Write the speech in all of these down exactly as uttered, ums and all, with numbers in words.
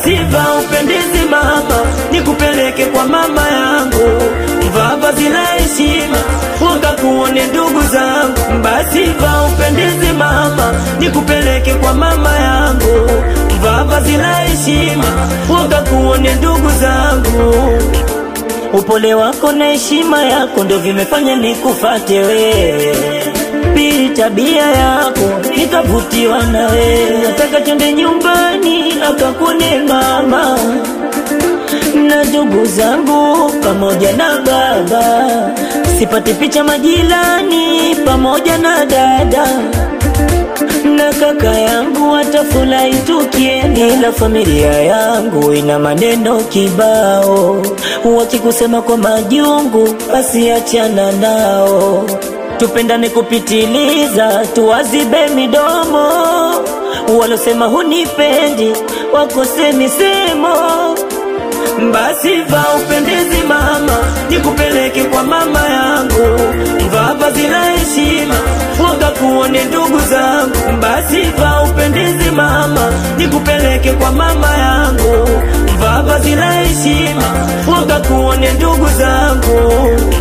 Basi vaa upendezi mama, nikupeleke kwa mama yangu. Vaa vazi la heshima, wakakuone ndugu zangu. Basi vaa upendezi mama, nikupeleke kwa mama yangu. Vaa vazi la heshima, wakakuone ndugu zangu. Upole wako na heshima yako ndio vimefanya nikufate wewe. Pili tabia yako nikavutiwa na wewe. Nataka twende nyumbani akakune mama na ndugu zangu pamoja na baba. Sipate picha majirani pamoja na dada na kaka yangu watafurahi tukienda. Ila familia yangu ina maneno kibao, wakikusema kwa majungu basi achana nao. Tupendane kupitiliza, tuwazibe midomo. Walosema hunipendi wakose misemo. Basi vaa upendezi mama, nikupeleke kwa mama yangu. Vaa vazi la heshima, wakakuone ndugu zangu. Basi vaa upendezi mama, nikupeleke kwa mama yangu. Vaa vazi la heshima, wakakuone ndugu zangu.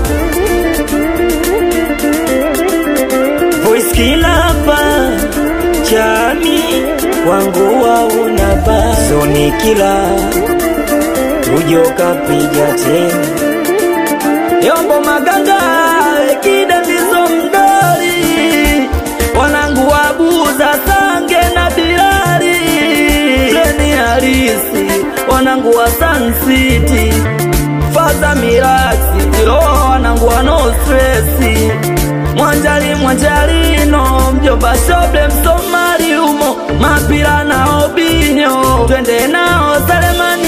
Voice kila hapa, chami wangu wa unapa. Soni kila ujo kapija tena. Yombo maganga ekida mizo mdori. Wanangu wabuza sange na bilari. Leni harisi wanangu wa Sun City. Faza miraksi roho wanangu wa no stressi. Mwanjali mwanjali no mjomba shoble msomari umo. Mapira na obinyo twende nao Salemani